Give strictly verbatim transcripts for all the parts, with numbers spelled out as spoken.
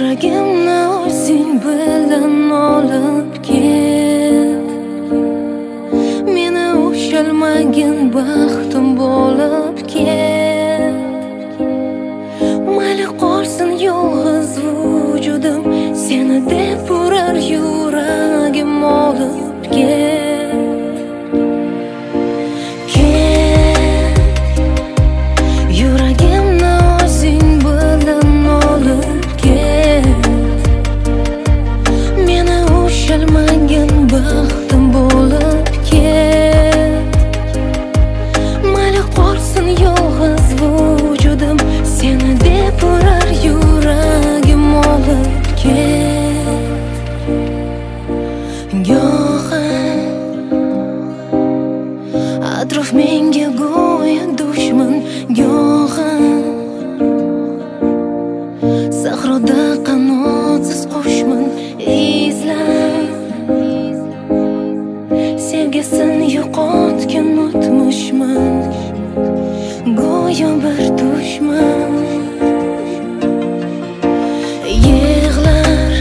Yuragimni o'zing bilan olib ket. Meni ushalmagin baxtim bo'lib ket. Mayli qolsin yolg'iz vujudim, seni deb urar yuragim olib ket. Ket. Yuragimni o'zing bilan olib ket. Meni ushalmagin baxtim bo'lib ket. Mayli qolsin yolg'iz vujudim, seni deb urar yuragim olib ket. Go'yo atrof menga go'yo dushman, go'yo sahroda qanotsiz qushman, izlab sevgisini yo'qotgan o'tmishman, go'yo bir dushman. Yig'lar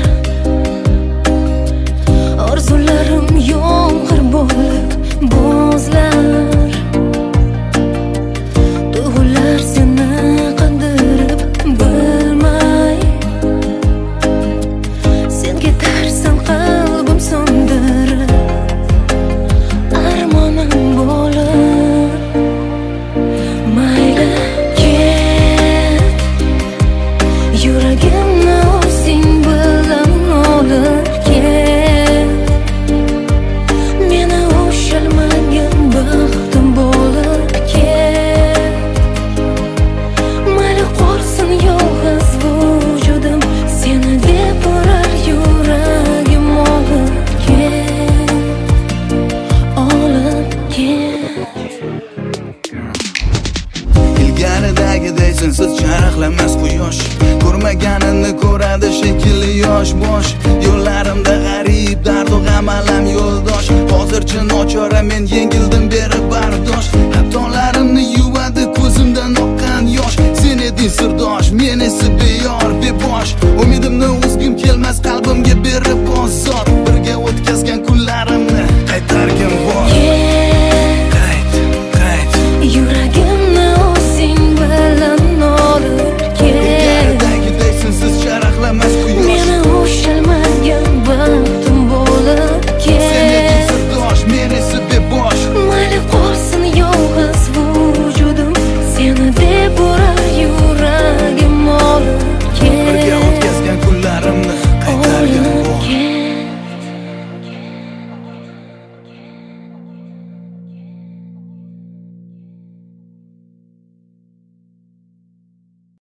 orzularim yomg'ir bo'lib bo'zlar, tuyg'ular seni qandirib bilmay, sen ketarsan qalbim so'ndirib, armonim bo'lib. Mayli ket, yuragimni o'zing bilan olib ket. Meni ushalmagin baxtim bo'lib ket. Mayli qolsin yolg'iz vujudim, seni deb urar yuragim olib ket. Olib ket. Ilgaridagiday sensiz charaqlamas quyosh, ko'rmaganini ko'radi shekilli yosh bosh. Yo'llarimda g'arib dardu g'am alam yo'ldosh, hozircha nochora men yengildim